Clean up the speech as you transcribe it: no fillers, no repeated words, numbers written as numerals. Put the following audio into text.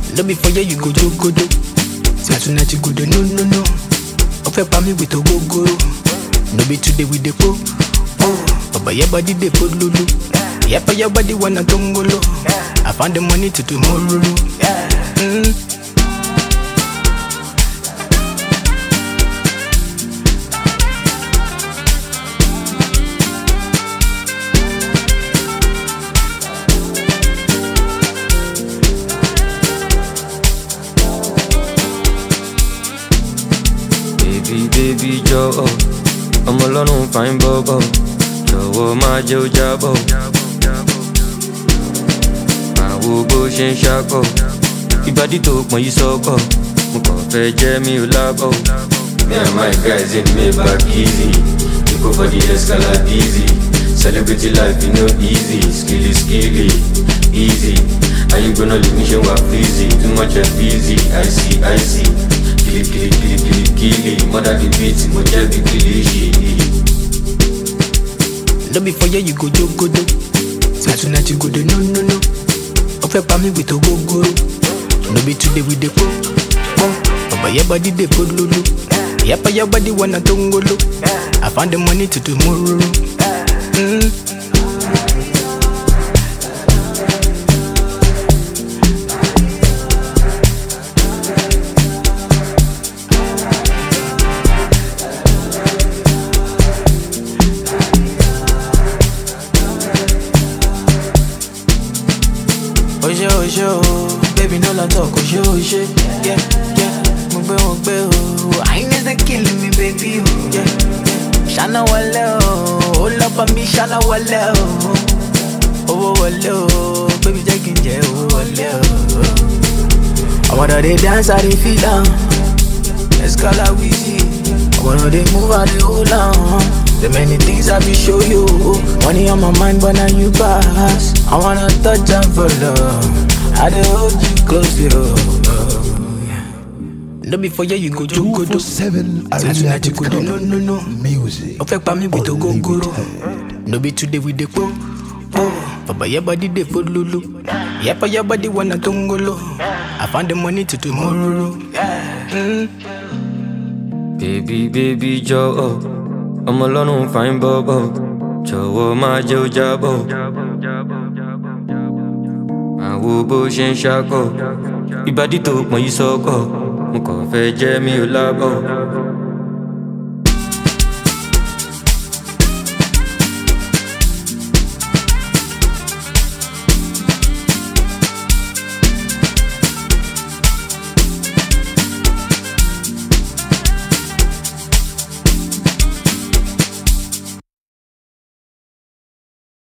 No be for you go jogodo. Say tonight you go do no. Ofe pa me with a go. No be today with the po. But your body they put lulu. Yeah, for your body wanna tongolo. I found the money to tomorrow. Baby Joe, I'm alone fine bobo. Joe ma Joe Jabo. I will go shin shako. Ibadi talk when you so go. Muko fe Jamie Labo. Me and my guys in Maybach easy. We go for the Escalade easy. Celebrity life you know easy. Skilly, easy. Are you gonna leave me show up easy? Too much of easy. I see. Killy, mother the beats, moja be killy. No be for you go jogodo. Say tonight you go do no. Ofe pa me with a go. No be today with the po. But your body they put lulu. Yeah, for your body wanna tongolo. I found the money to tomorrow. Oh, baby, no la talk, oh, yeah. I need the killing me, baby, yeah. Shana wale, oh, love for me, shana wale, oh, wale, baby, taking jail, oh, wale, I wanna they dance, I they feel down. Let's call out Weezy. I wanna they move, I they hold on. The many things I be show you. Money on my mind, but now you pass. I wanna touch and follow. I dey hold you close, yo. No be for you go jogo do. 247 tonight you go do no. Music. Ofe pa me with a go. No be today with the po. For your body they put lulu. Yeah, for your body wanna tongolo. I found the money to tomorrow. Baby Joe, I'm alone fine bobo. Joe ma Joe Jabo. I will go shin shako. Ibadi talk when you so go. Muko fe Jamie Labo.